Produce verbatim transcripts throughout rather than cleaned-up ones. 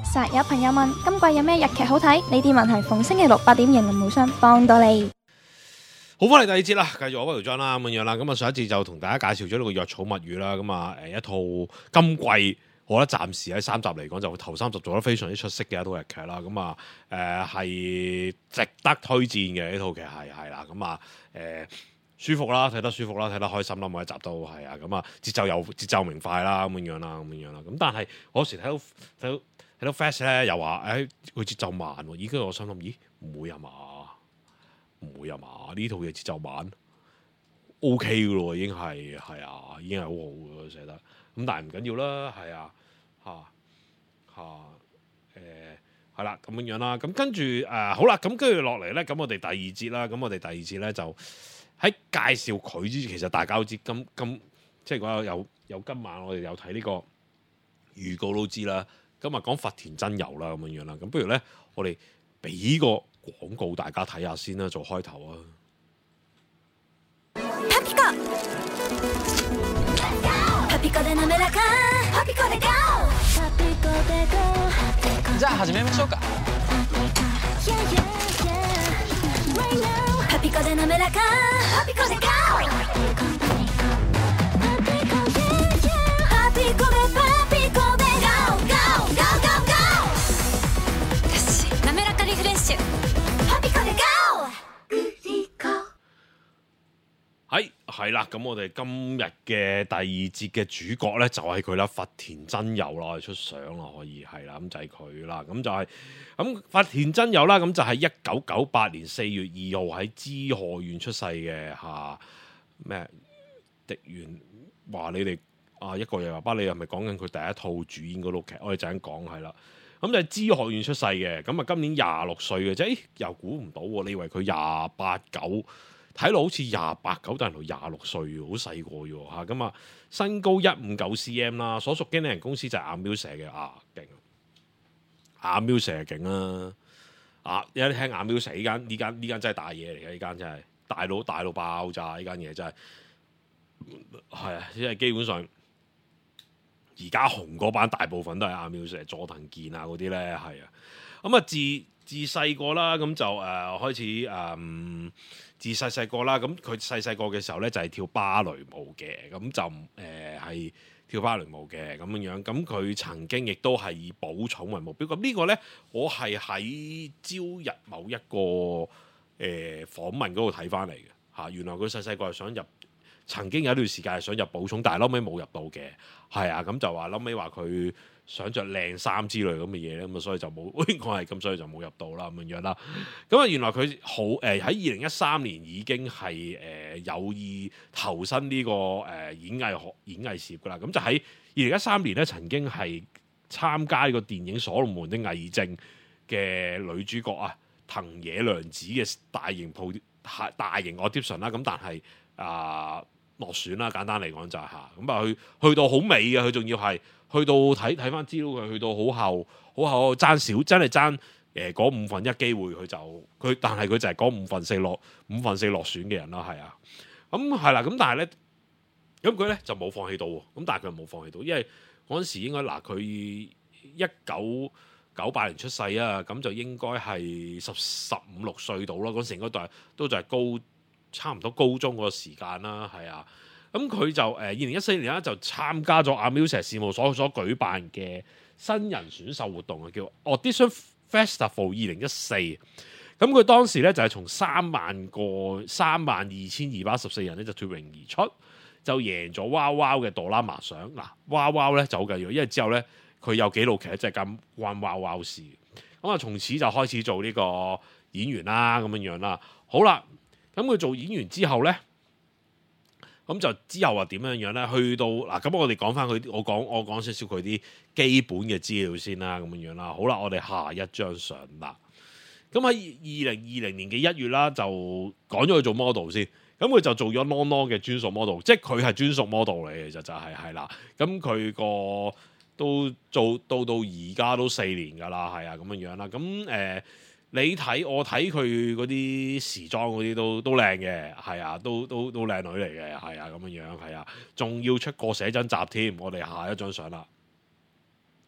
實有朋友問今季有咩日劇好睇？呢啲問題逢星期六八點迎龍無雙幫到你。 好，翻嚟第二節啦，繼續我嗰條章啦咁樣啦。咁啊上一節就同大家介紹咗呢個藥草物語啦。咁啊誒一套今季我覺得暫時喺三集嚟講就頭三集做得非常之出色嘅一套日劇啦。咁啊誒係值得推薦嘅呢套劇係係啦。咁啊誒舒服啦，睇得舒服啦，睇得開心啦，每一集都係啊。咁啊節奏又節奏明快啦，咁樣樣啦，咁樣樣啦。咁但係我有時睇到睇到睇到 Flash 咧又話誒佢節奏慢喎，已經我心諗咦唔會啊嘛？唔會啊嘛？呢套嘢節奏慢 ，O K 嘅咯，已經係係啊，已經係好好嘅寫得。咁但係唔緊要啦，係啊嚇嚇誒係啦咁樣樣啦。咁跟住誒好啦，咁跟住落嚟咧，咁我哋第二節啦，咁我哋第二節咧就喺介紹佢之前，其實大家都知今今即係如果有有今晚我哋有睇呢個預告都知啦。今日講佛田真由啦咁樣樣啦。咁不如咧，我哋俾個廣告大家睇下先啦，做開頭啊！ パピコパピコで滑らかパピコで GO パピコで GO じゃあ始めましょうか。 パピコで滑らかパピコで GO パピコでパピコで GO GO GO GO GO よし滑らかリフレッシュパピコで GO グリコ係係啦，咁我哋今日嘅第二節嘅主角咧就係佢啦，佛田真由啦，我哋出相啦，可以係啦，咁就係佢啦，咁就係、是、咁佛田真由啦，咁就係一九九八年四月二號喺滋賀縣出世嘅嚇咩？迪原話你哋啊一個又話，巴你係咪講緊佢第一套主演嗰套劇？我哋就咁講係啦，咁就係滋賀縣出世嘅，咁啊今年廿六歲嘅啫，又估唔到喎，你以為佢廿八九？睇落好似廿八九，但係佢廿六歲喎，好細個喎嚇。咁啊，身高一五九 cm 啦，所屬經理人公司就係阿喵社嘅啊，勁！阿喵社勁啦，啊！一聽阿喵社呢間呢間呢間真係大嘢嚟嘅，呢間真係大佬大到爆炸，呢間嘢真係係啊！即係基本上而家紅嗰班大部分都係阿喵社、佐藤健啊嗰啲咧，係啊。咁啊自自細個啦，咁就誒、呃、開始誒。嗯自細細個啦，咁佢細細個嘅時候咧就係跳芭蕾舞嘅，咁就誒係、呃、跳芭蕾舞嘅咁樣樣。咁佢曾經亦都係以寶塚為目標。咁呢個咧，我係喺朝日某一個誒、呃、訪問嗰度睇翻嚟嘅嚇。原來佢細細個係想入，曾經有一段時間係想入寶塚，但係後尾冇入到嘅。係啊，咁就話後尾話佢想着靚衫之類咁嘅嘢咧，咁啊所以就冇，我係咁，所以就冇入到啦咁樣樣啦。咁啊原來佢好誒喺二零一三年已經係誒、呃、有意投身呢、這個誒、呃、演藝學演藝事業噶啦。咁就喺二零一三年咧，曾經係參加呢個電影《所羅門的偽證》嘅女主角啊藤野涼子嘅大型鋪大型 audition 啦。咁但係啊落選啦，簡單嚟講就係嚇。咁啊去去到好尾嘅，佢仲要係。去到睇睇翻資料，佢去到好後，好後爭少，真係爭誒嗰五分一機會，佢就佢，但係佢就係嗰五分四落五分四落選嘅人啦，係啊，咁係啦，咁但係咧，咁佢咧就冇放棄到喎，咁但係佢又冇放棄到，因為嗰陣時應該嗱佢一九九八年出世啊，咁就應該係十十五六歲到啦，嗰時應該都係都就係高差唔多高中嗰個時間啦，係啊。咁佢就誒二零一四年咧就參加咗阿喵社事務所所舉辦嘅新人選秀活動啊，叫 Audition Festival 二零一四。咁佢當時咧就係從三萬個三萬二千二百一十四人咧就脫穎而出，就贏咗娃娃嘅朵拉麻賞。嗱，娃娃咧就好緊要，因為之後咧佢有紀錄劇即係咁關娃娃事。咁啊，從此就開始做呢個演員啦，咁樣樣啦。好啦，咁佢做演員之後咧。咁就之後話點樣樣咧？去到嗱，咁我哋講翻佢，我講我講少少佢啲基本嘅資料先啦，咁樣樣啦。好啦，我哋下一張相啦。咁喺二零二零年嘅一月啦，就講咗佢做 model 先。咁佢就做咗 No No 嘅專屬 model，即係佢係專屬 model 嚟嘅，就就係係啦。咁佢個都做到到而家都四年㗎啦，係啊咁樣樣啦。咁誒。呃你睇我睇佢嗰啲時裝嗰啲都都靚嘅，係啊，都都都靚女嚟嘅，係啊咁樣樣，係啊，仲要出過寫真集添。我哋下一張相啦，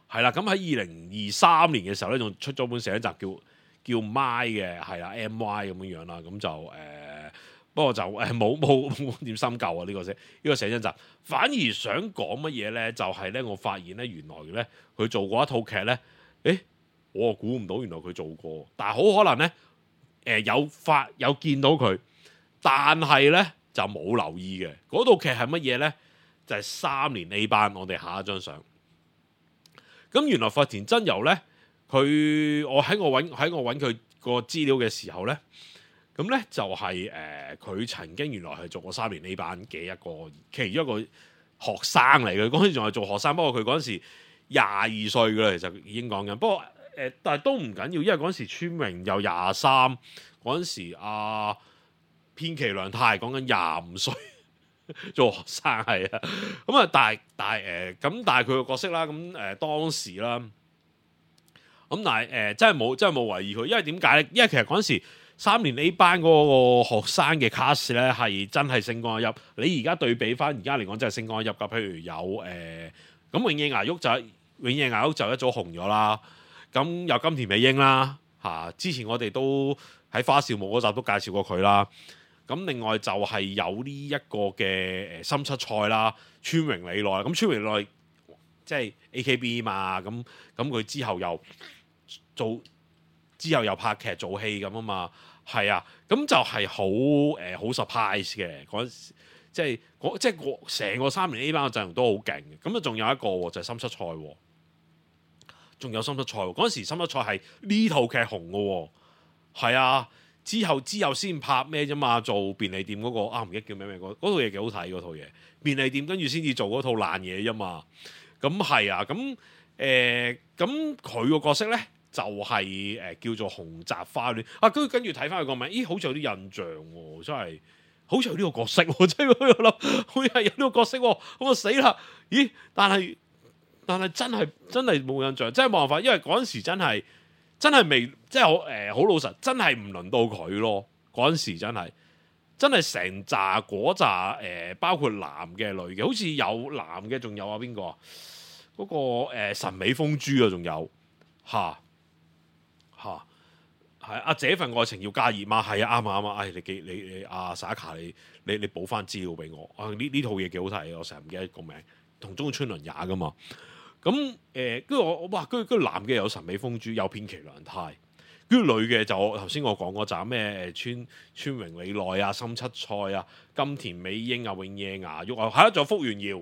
係啦，咁喺二零二三年嘅時候咧，仲出咗本寫真集叫叫 My 嘅，係啦 M Y 咁樣樣啦，咁就誒、呃，不過就誒冇冇冇點深究啊呢、這個寫呢、這個寫真集，反而想講乜嘢咧？就係、是、咧，我發現咧，原來咧佢做過一套劇咧，誒，我估唔到原來佢做過，但係好可能咧，誒、呃、有發有見到佢，但係咧就冇留意嘅。嗰套劇係乜嘢咧？就係、是、三年 A 班，我哋下一張相。咁原來發田真由咧，佢我喺我揾喺我揾佢個資料嘅時候咧，咁咧就係誒佢曾經原來係做過三年 A 班嘅一個其中一個學生嚟嘅，嗰陣時仲係做學生，不過佢嗰陣時廿二歲嘅啦，其實已經講緊。不過誒、呃，但係都唔緊要，因為嗰陣時村明又廿三，嗰陣時阿編劇梁太講緊廿五歲。做學生係啊，咁啊，但係但係誒，咁、呃、但係佢個角色啦，咁誒、呃、當時啦，咁但係誒、呃、真係冇真係冇懷疑佢，因為點解咧？因為其實嗰陣時三年 A 班嗰個學生嘅 cast 咧係真係星光熠熠。你而家對比翻而家嚟講，真係星光熠熠噶。譬如有誒，咁、呃、永野芽郁就永野芽郁就一早紅咗啦。咁有金田美英啦，嚇、啊、之前我哋都喺花少武嗰集都介紹過佢啦。咁另外就係有呢一個嘅誒深七菜啦，川榮李奈，咁川榮李奈即係 A K B 嘛，咁咁佢之後又做之後又拍劇做戲咁啊嘛，係啊，咁就係好誒好 surprise 嘅嗰陣時，即係即係成個三年 A 班嘅陣容都好勁嘅，咁啊仲有一個就係深七菜，仲有深七菜嗰陣時深七菜係呢套劇紅嘅喎，係啊。之後之後先拍咩啫嘛？做便利店嗰、那個啊，唔記得叫咩名嗰套嘢幾好睇嗰套嘢。便利店跟住先至做嗰套爛嘢啫嘛。咁係啊，咁誒咁佢個角色咧就係、是、誒、呃、叫做紅澤花戀啊。跟住跟住睇翻佢個名，咦好似有啲印象喎、哦，真係好似有呢個角色喎、哦，真係我諗好似係有呢個角色喎、哦。咁我死啦！咦？但係但係真係真係冇印象，真係冇辦法，因為嗰陣時真係。真係未，即係好誒，好、呃、老實，真係唔輪到佢咯。嗰陣時真係，真係成扎嗰扎誒，包括男嘅、女嘅，好似有男嘅，仲有啊邊個啊？嗰、那個誒、呃、神美風珠啊，仲有嚇嚇係啊！這份愛情要加熱嘛？係啊，啱啊啱啊！唉、哎，你記你你阿 Saka，你你你補翻資料俾我啊！呢呢套嘢幾好睇，我成日唔記得個名，同中村倫也噶嘛。咁誒，跟住我哇，跟住跟住男嘅有神美風珠，有片崎良太，跟住女嘅就頭先我講嗰集咩誒川川榮李奈啊、深七菜啊、金田美英啊、永野芽郁啊，係啦，仲有福原遙，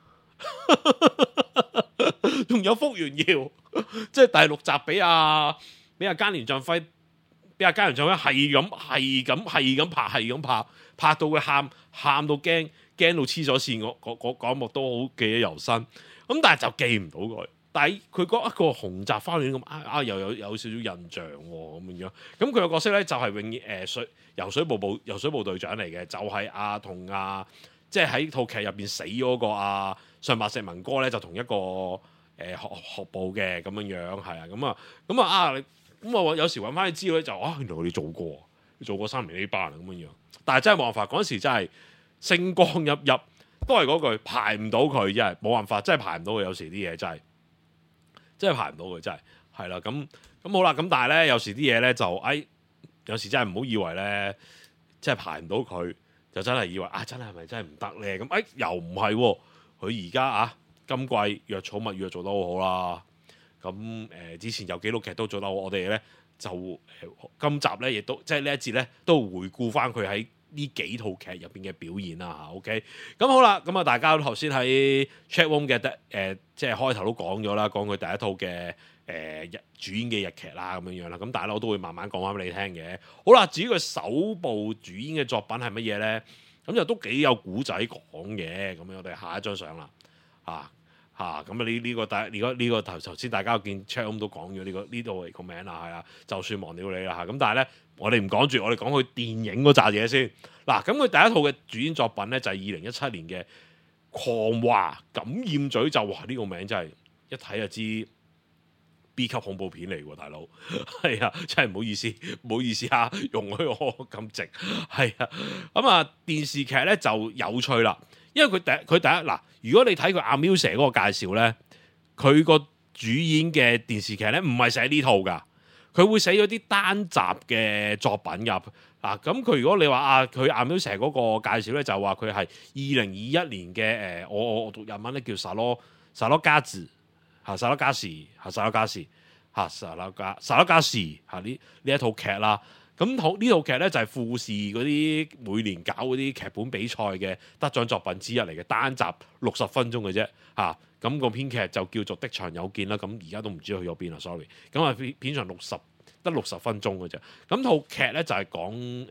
仲有福原遙，即係第六集俾阿俾阿菅田將暉，俾阿菅田將暉係咁係咁係咁拍係咁拍，拍到佢喊喊到驚驚到黐咗線，嗰嗰嗰一幕都好記憶猶新。咁但係就記唔到佢，但係佢嗰一個紅澤花戀咁啊啊又有有少少印象喎咁樣。咁佢個角色咧就係永遠誒水游水部部游水部隊長嚟嘅，就係阿同阿即係喺套劇入邊死嗰個阿上白石文哥咧，就同一個誒、呃、學學部嘅咁樣樣係啊。咁啊咁啊啊咁我有時揾翻啲資料咧就啊原來我哋做過，做過三年 A 班咁樣樣。但係真係冇辦法，嗰陣時真係星光熠熠。都係嗰句排唔到佢，真係冇辦法，真係排唔到佢。有時啲嘢真係真係排唔到佢，真係係啦。咁咁好啦。咁但係咧，有時啲嘢咧就誒、哎，有時真係唔好以為咧，即係排唔到佢，就真係以為啊，真係係咪真係唔得咧？咁誒又唔係喎。佢而家啊，今季藥草物語做得好好啦。咁誒、呃、之前有紀錄劇都做得好，我哋咧就誒、呃、今集咧亦都即係呢一節咧都回顧翻佢喺呢幾套劇入邊嘅表現啦嚇 ，OK，咁好啦，咁啊大家頭先喺 chat room 嘅誒、呃，即係開頭都講咗啦，講佢第一套嘅誒、呃、主演嘅日劇啦咁樣樣啦，咁但係我都會慢慢講翻俾你聽嘅。好啦，至於佢首部主演嘅作品係乜嘢咧？咁就都幾有古仔講嘅，咁樣我哋下一張相啦，嚇嚇咁啊呢呢個大，如果呢個頭頭先大家見 chat room 都講咗呢個呢度個名啦，係啊，就算忘了你啦嚇，咁但係咧。我哋唔講住，我哋講佢電影嗰扎嘢先。嗱，咁佢第一套嘅主演作品咧就係二零一七年嘅《狂華感染嘴》，就哇呢、這個名真係一睇就知 B 級恐怖片嚟喎，大佬。係啊，真係唔好意思，唔好意思啊，容許我咁直。係啊，咁啊電視劇咧就有趣啦，因為佢第佢第一嗱，如果你睇佢阿 Miu 蛇嗰個介紹咧，佢個主演嘅電視劇咧，唔係寫呢套噶，佢會寫咗啲單集嘅作品入嗱。咁佢如果你話啊，佢啱啱成嗰個介紹咧，就話佢係二零二一年嘅誒，我我我讀日文咧叫薩羅薩羅加字嚇，薩羅加士嚇，薩羅加士嚇，薩羅加薩羅加士嚇呢呢一套劇啦。咁好呢套劇咧就係富士嗰啲每年搞嗰啲劇本比賽嘅得獎作品之一嚟嘅，單集六十分鐘嘅啫嚇。咁、個編劇就叫做的場有見啦。咁而家都唔知去咗邊啦 sorry。咁啊片片長六十得六十分鐘嘅啫。咁套劇咧就係講誒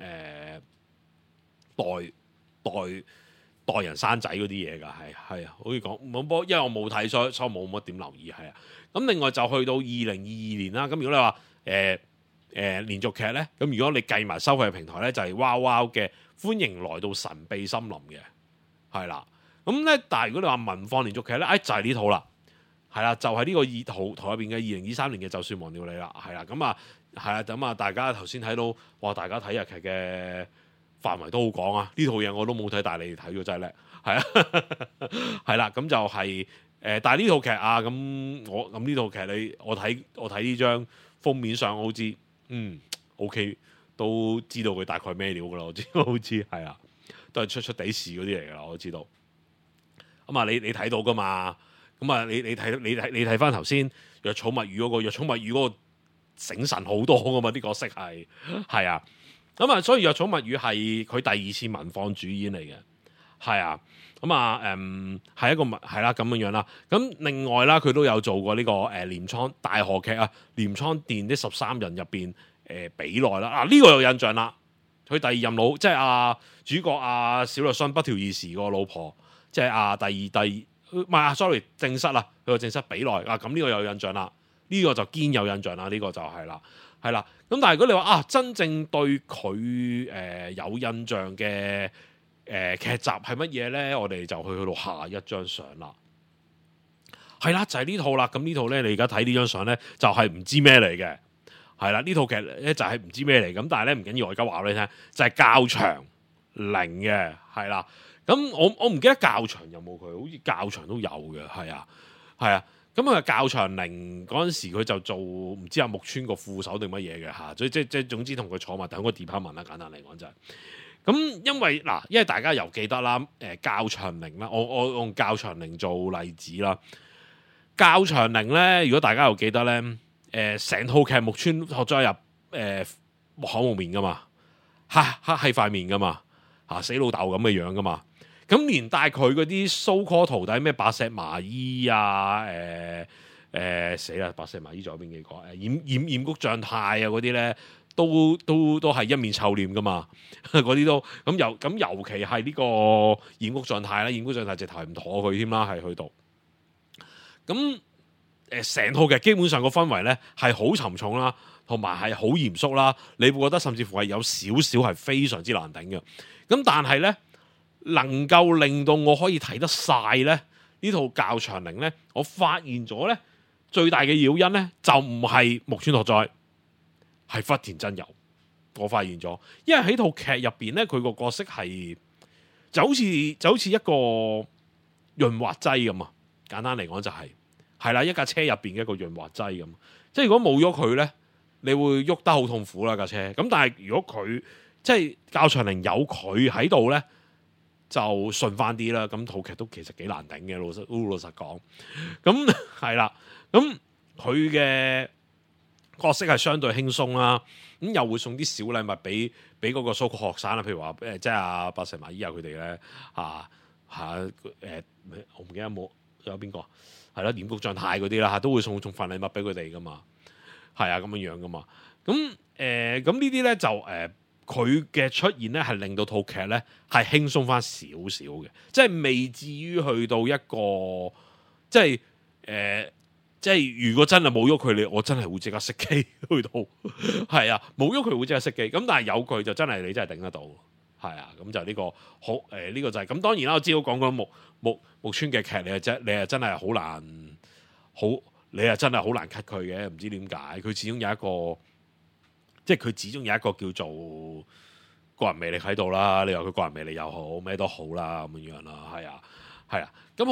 代代代人生仔嗰啲嘢㗎，係係啊，好似講冇波，因為我冇睇，所以所以冇乜點留意係啊。咁另外就去到二零二二年啦。咁如果你話誒，呃誒、呃、連續劇咧，咁如果你計埋收費嘅平台咧，就係、是、wow wow 嘅歡迎來到神秘森林嘅，係啦。咁咧，但係如果你話文放連續劇咧，誒就係、是、呢套啦，係啦，就係、是、呢個二圖圖入邊嘅二零二三年嘅就算忘了你啦，係啦。咁啊，係啊，咁啊，大家頭先睇到，哇！大家睇日劇嘅範圍都好廣啊，呢套嘢我都冇睇，但係你哋睇咗真係叻，係啊，係啦。咁就係、是、誒、呃，但係呢套劇啊，咁我咁呢套劇你我睇我睇呢張封面上我好知。嗯 ，OK， 都知道佢大概咩料噶啦，我知，好似係啊，都係出出地事嗰啲嚟噶啦，我知道。咁、嗯、啊，你你睇到噶嘛？咁、嗯、啊，你你睇你睇你睇翻頭先《藥草物語》嗰、那個《藥草物語》嗰個醒神好多噶嘛？啲角色係係啊，咁、嗯、啊，所以《藥草物語》係佢第二次文放主演嚟嘅，係啊，咁、嗯、啊，誒、嗯，係一個係啦咁樣樣啦。咁另外啦，佢都有做過呢、這個誒鎌倉大河劇啊，《鎌倉殿的十三人》入邊誒比奈啦。啊，呢、這個有印象啦。佢第二任老即係阿主角阿小栗旬北條義時個老婆，即係阿第二第唔係啊 sorry 正室啊，佢個正室比奈啊。咁呢個有印象啦，呢、這個就堅有印象啦。呢、這個就係啦，係啦。咁但係如果你話啊，真正對佢誒、呃、有印象嘅。誒、呃、劇集係乜嘢咧？我哋就去去到下一張相啦。係啦，就係、是、呢套啦。咁呢套咧，你而家睇呢張相咧，就係、是、唔知咩嚟嘅。係啦，呢套劇咧就係、是、唔知咩嚟。咁但係咧唔緊要，我而家話俾你聽，就係、是、教場零嘅。係啦，咁我我唔記得教場有冇佢，好似教場都有嘅。係啊，係啊。咁啊教場零嗰陣時，佢就做唔知阿木村個副手定乜嘢嘅嚇。所以即即總之同佢坐埋等個 department 啦。簡單嚟講就係、是。咁因為嗱，因為大家又記得啦，誒教場零啦，我我用教場零做例子啦。教場零咧，如果大家又記得咧，誒、呃、成套劇木村學咗入誒木口木面噶嘛，黑黑係塊面噶嘛，嚇死老豆咁嘅樣噶嘛。咁連帶佢嗰啲 so call 徒弟咩白石麻衣啊，誒誒死啦，白石麻衣仲有邊幾個？誒染染染谷將太啊嗰啲咧。都都都係一面臭臉噶嘛，嗰啲都咁尤咁尤其係呢個染谷將太啦，染谷將太直頭係唔妥佢添啦，係去到咁誒成套劇基本上個氛圍咧係好沉重啦，同埋係好嚴肅啦，你會覺得甚至乎係有少少係非常之難頂嘅。咁但係咧能夠令到我可以睇得晒咧呢套教場零咧，我發現咗咧最大嘅誘因咧就唔係木村拓哉。係福田真由，我發現咗，因為喺套劇入邊咧，佢個角色係就好似就好似一個潤滑劑咁啊！簡單嚟講就係係啦，一架車入邊嘅一個潤滑劑咁。即係如果冇咗佢咧，你會喐得好痛苦啦架車。咁但係如果佢即係教場零有佢喺度咧，就順翻啲啦。咁套劇都其實幾難頂嘅，老實老實講。咁係啦，咁佢嘅角色係相對輕鬆啦，咁又會送啲小禮物俾俾嗰個蘇國學生啦，譬如話誒，即係阿白石麻衣啊佢哋咧嚇嚇誒，我唔記得有冇有邊個係啦，染谷將太嗰啲啦嚇，都會送送份禮物俾佢哋噶嘛，係啊咁樣樣噶嘛，咁誒咁呢啲咧就誒佢嘅出現咧係令到套劇咧係輕鬆翻少少嘅，即係未至於去到一個即係誒。呃即係如果真係冇喐佢，你我真係會即刻熄機去到，係啊，冇喐佢會即刻熄機。咁但係有佢就真係你真係頂得到，係啊。咁就呢、這個好誒，呢、呃這個就係、是、咁。當然啦，我知道講講木木木村嘅劇，你係真你係真係好難，好你係真係好難 cut 佢嘅。唔知點解佢始終有一個，即係佢始終有一個叫做個人魅力喺度啦。你話佢個人魅力又好，咩都好啦咁樣樣啦，係啊，係啊。咁好啦。到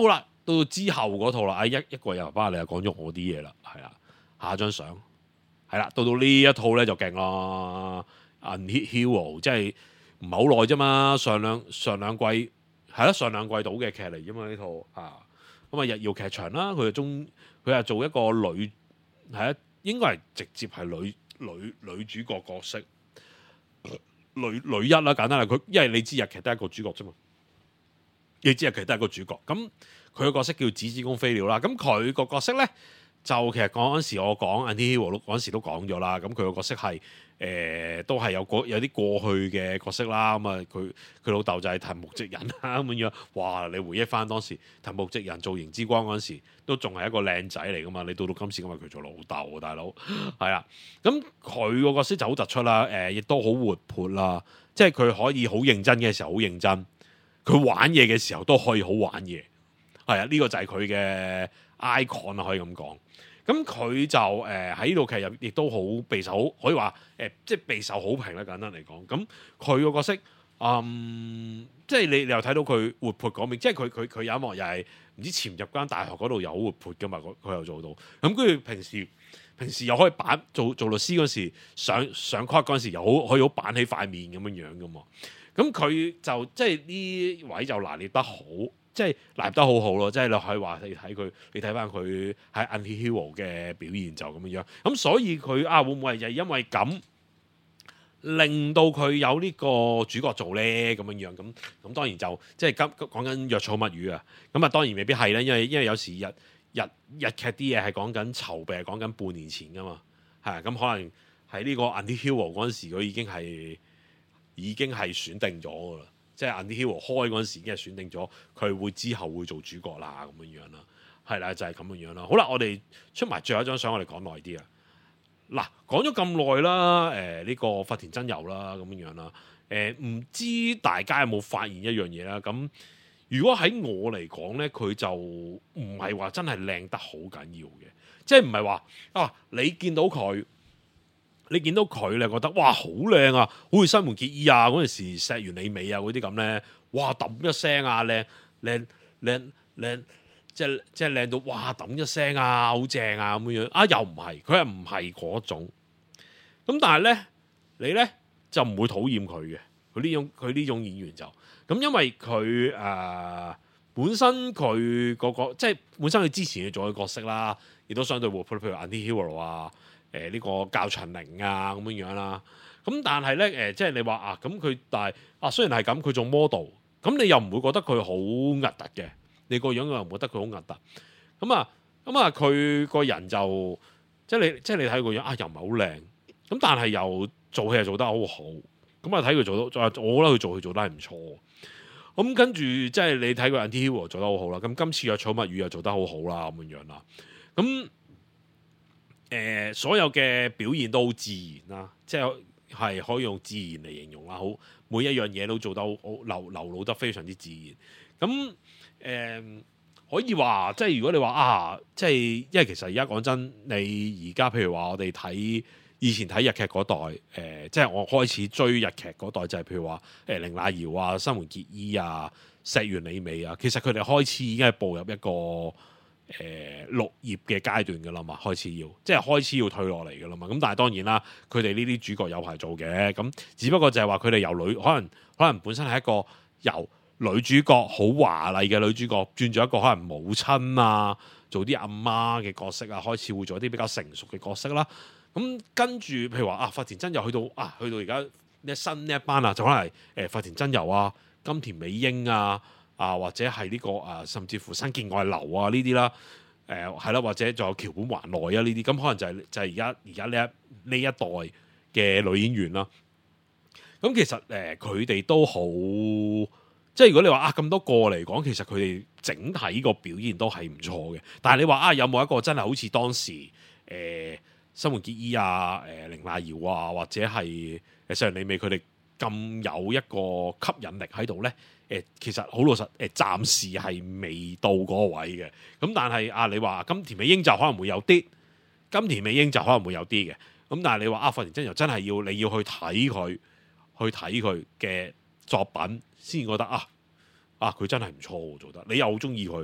到到之後嗰套啦，啊一一個人爸爸你又講咗我啲嘢啦，係啦，下一張相係啦，到到呢一套咧就勁啦 ，Unhit Hero 即係唔係好耐啫嘛，上兩上兩季係啦，上兩季到嘅劇嚟啫嘛呢套啊，咁啊日曜劇場啦，佢就中佢係做一個女係啊，應該係直接係女女女主角角色，女女一啦，簡單嚟佢，因為你知日劇得一個主角啫嘛。你知啊，其實都係個主角。咁佢個角色叫子之宮飛鳥啦。咁佢個角色咧，就其實嗰陣時我講 Unhit Hero 嗰陣時都講咗啦。咁佢個角色係誒、呃、都係有個有啲過去嘅角色啦。咁啊，佢佢老豆就係藤木直人啦咁樣。哇！你回憶翻當時藤木直人做螢之光嗰陣時，都仲係一個靚仔嚟噶嘛。你到到今時今日佢做老豆，大佬係啊。咁佢個角色就好突出啦。誒、呃，亦都好活潑啦。即係佢可以好認真嘅時候好認真。佢玩嘢嘅時候都可以好玩嘢，係啊，呢、這個就係佢嘅 icon 啊，可以咁講。咁佢就誒喺呢套劇入亦都好備受，可以話誒、呃、即係備受好評啦。簡單嚟講，咁佢個角色，嗯，即係你你又睇到佢活潑嗰面，即係佢佢佢有一幕又係唔知潛入間大學嗰度又好活潑噶嘛，佢又做到。咁跟住平時平時又可以板做做律師嗰時上上 court 嗰陣時又好可以好板起塊面咁樣樣噶嘛。咁佢就即係呢位就拿捏得好，即係拿捏得好好咯。即係你可以話你睇佢，你睇翻佢喺 Unhit Hero 嘅表現就咁樣樣。咁所以佢啊會唔會係因為咁令到佢有呢個主角做咧咁樣樣？咁咁當然就即係今講緊藥草物語啊。咁啊當然未必係咧，因為因為有時日日日劇啲嘢係講緊籌備，係講緊半年前噶嘛。係咁可能喺呢個 Unhit Hero 嗰陣時，佢已經係。已經係選定咗噶啦，即係 Unhit Hero 開嗰陣時已經係選定咗，佢會之後會做主角啦咁樣樣啦，係啦就係咁樣樣啦。好啦，我哋出埋最後一張相，我哋講耐啲啊。嗱，講咗咁耐啦，誒、呃、呢、這個髮田真由啦咁樣樣啦，誒、呃、唔知大家有冇發現一樣嘢啦？咁如果喺我嚟講咧，佢就唔係話真係靚得好緊要嘅，即係唔係話啊你見到佢。你見到佢咧，覺得哇好靚啊，好似新垣結衣啊嗰陣時石原里美啊嗰啲咁咧，哇揼一聲啊，靚靚靚靚，即係即係靚到哇揼一聲啊，好正啊咁樣啊，又唔係，佢係唔係嗰種？咁但係咧，你咧就唔會討厭佢嘅，佢呢種佢呢種演員就咁，因為佢誒、呃、本身佢嗰、嗰個即係本身佢之前嘅做嘅角色啦，亦都相對活潑，譬如 Unhit Hero 啊。誒呢、呃這個教長寧啊咁樣樣啦，咁但係咧誒，即係你話啊，咁佢但係啊，雖然係咁，佢做 model，咁你又唔會覺得佢好核突嘅，你個樣又唔覺得佢好核突，咁啊咁啊，佢個人就即係你即係你睇個樣啊，又唔係好靚，咁但係又做戲又做得好好，咁啊睇佢做到，我覺得佢做戲做得係唔錯，咁跟住即係你睇佢 Unhit Hero 做得好好啦，咁今次嘅草物語又做得好好啦咁樣樣啦，咁。誒、呃、所有嘅表現都好自然啦，即係係可以用自然嚟形容啦。好，每一樣嘢都做得好流流露得非常之自然。咁誒、呃、可以話，即係如果你話啊，即係因為其實而家講真，你而家譬如話我哋睇以前睇日劇嗰代，誒、呃、即係我開始追日劇嗰代，就係、是、譬如話誒綾瀨遙啊、新垣結衣啊、石原里美啊，其實佢哋開始已經係步入一個。誒綠葉嘅階段㗎啦嘛，開始要即係開始要退落嚟㗎啦嘛。咁但係當然啦，佢哋呢啲主角有排做嘅。咁只不過就係話佢哋由女可能可能本身係一個由女主角好華麗嘅女主角，轉咗一個可能母親啊，做啲阿媽嘅角色啊，開始會做一啲比較成熟嘅角色啦。咁跟住譬如話啊，髮田真由去到啊，去到而家呢新呢一班啊，就可能係誒髮田真由啊、金田美英啊。啊，或者係呢、這個啊，甚至乎新見外流啊呢啲啦，誒係啦，或者仲有橋本環奈啊呢啲，咁可能就係、是、就係而家而家呢一呢一代嘅女演員啦。咁其實誒佢哋都好，即係如果你話啊咁多個嚟講，其實佢哋整體個表現都係唔錯嘅。但係你話啊有冇一個真係好似當時誒新垣結衣啊、誒綾瀨遙啊，或者係誒石原里美佢哋咁有一個吸引力喺度咧？誒其實好老實，誒暫時係未到嗰個位嘅。咁但係啊，你話金田美英就可能會有啲，金田美英就可能會有啲嘅。咁但係你話啊，髮田真由真係要你要去睇佢，去睇佢嘅作品，先覺得啊啊佢真係唔錯做得。你又好中意佢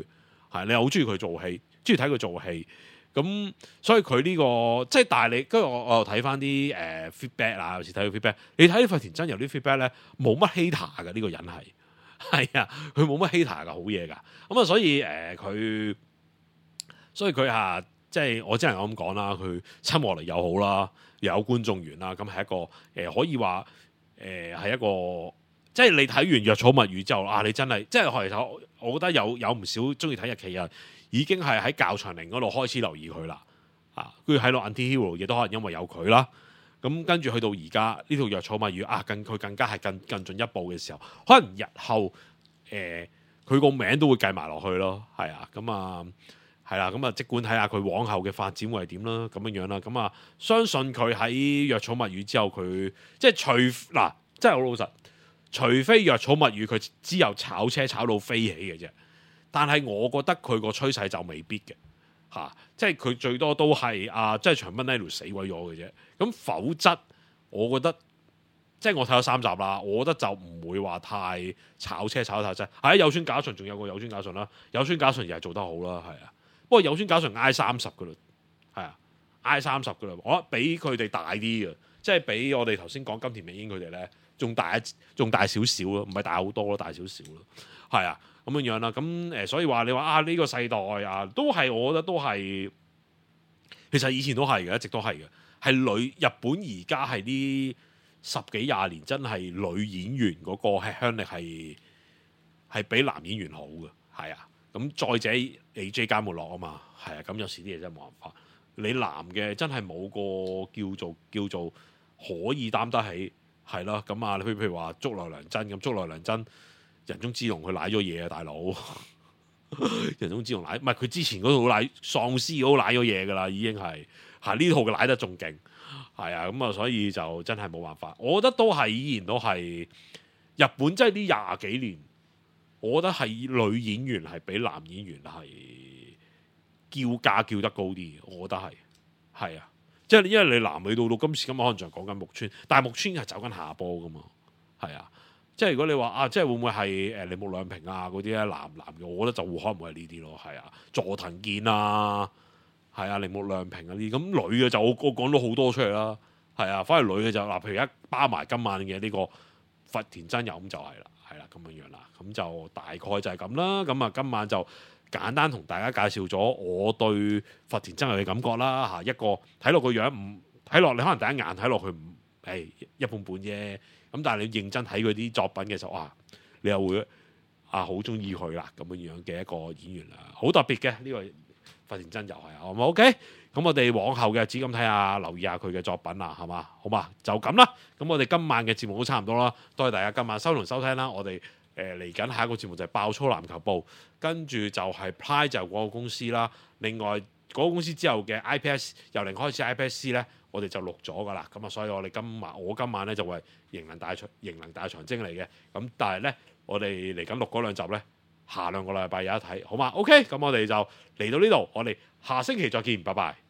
係你又好中意佢做戲，中意睇佢做戲。咁所以佢呢、這個即係，但係你跟住我我又睇翻啲誒 feedback 啊，有時睇到 feedback，你睇發田真由啲 feedback 咧冇乜 hater 嘅呢個人係係啊，佢冇乜 hater 嘅好嘢㗎。咁啊，所以誒佢、呃，所以佢嚇即係我只能咁講啦，佢親和力又好啦，又有觀眾緣啦，咁係一個誒、呃、可以話誒係一個。即係你睇完《藥草物語》之後啊，你真係即係開頭，我覺得有有唔少中意睇日劇人已經係喺較場齡嗰度開始留意佢啦。啊，跟住喺度《Anti-Hero》亦都可能因為有佢啦。咁跟住去到而家呢套《藥草物語》啊，更佢更加係更更進一步嘅時候，可能日後誒佢個名都會計埋落去咯。係啊，咁啊係啦，咁啊即管睇下佢往後嘅發展會係點啦，咁樣樣啦。咁啊，相信佢喺《藥草物語》之後，佢即係除嗱，真係好老實。除非藥草物語佢之後炒車炒到飛起嘅啫，但係我覺得佢個趨勢就未必嘅嚇、啊，即係佢最多都係啊，即係長濱呢條死鬼咗嘅啫。咁否則，我覺得即係我睇咗三集啦，我覺得就唔會話太炒車炒得太真。係有村架純仲有個有村架純啦，有村架純又係做得好啦，係啊。不過有村架純挨三十噶啦，係啊，挨三十噶啦，我覺得比佢哋大啲嘅，即係比我哋頭先講金田美英佢哋咧。仲大仲大少少咯，唔係大好多咯，大少少咯，係啊，咁樣樣啦。咁誒，所以話你話啊，呢、這個世代啊，都係我覺得都係，其實以前都係嘅，一直都係嘅。係女日本而家係呢十幾廿年，真係女演員嗰個吃香力係係比男演員好嘅，係啊。咁再者你 J 加沒落啊嘛，係啊。咁有時啲嘢真係冇辦法，你男嘅真係冇個叫做叫做可以擔得起。係咯，咁啊，譬如譬如話竹內良真咁，竹內良真人中之龍佢舐咗嘢啊，大佬！人中之龍舐，唔係佢之前嗰套舐喪屍嗰套舐咗嘢噶啦，已經係嚇呢套嘅舐得仲勁，係啊，咁啊，所以就真係冇辦法。我覺得都係依然都係日本，即係呢廿幾年，我覺得係女演員係比男演員係叫價叫得高啲，我覺得係係啊。即係因為你男女到到今時今日可能仲講緊木村，但係木村係走緊下坡噶嘛，係啊。即係如果你話啊，即係會唔會係誒鈴木亮平啊嗰啲咧男男嘅，我覺得就會可能會係呢啲咯，係啊。佐藤健啊，係啊，鈴木亮平啊啲咁女嘅就我我講咗好多出嚟啦，係啊。反而女嘅就嗱，譬如一包埋今晚嘅呢個佛田真由咁就係啦，係啦咁樣樣啦，咁就大概就係咁啦。咁啊，今晚就簡單同大家介紹咗我對佛田真由嘅感覺啦嚇，一個睇落個樣唔睇落，你可能第一眼睇落去唔係一般般啫，咁但係你認真睇佢啲作品嘅時候，啊，你又會啊好中意佢啦咁樣樣嘅一個演員啦，好特別嘅呢、這個佛田真由係啊，好唔好 OK？咁我哋往後嘅只咁睇下，留意下佢嘅作品啦，係嘛？好嘛？就咁啦。咁我哋今晚嘅節目都差唔多啦，多謝大家今晚收同收聽啦，我哋。誒嚟緊下一個節目就係爆粗籃球報，跟住就係 Pride 就係嗰個公司啦。另外嗰個公司之後嘅 I P S 由零開始 I P S C 咧，我哋就錄咗噶啦。咁啊，所以我哋今晚我今晚咧就會係型能大長型能大長征嚟嘅。咁但係咧，我哋嚟緊錄嗰兩集咧，下兩個禮拜有得睇，好嘛？OK，咁我哋就嚟到呢度，我哋下星期再見，拜拜。